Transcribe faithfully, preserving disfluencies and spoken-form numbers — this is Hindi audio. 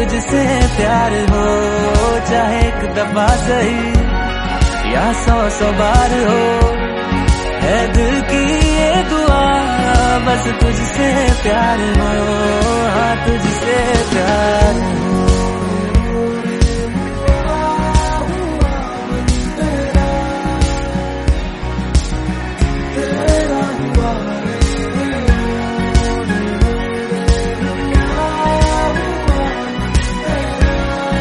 तुझसे प्यार हो, चाहे एक दफा सही या सौ सौ बार हो, है दिल की ये दुआ बस तुझसे प्यार हो, हाँ तुझसे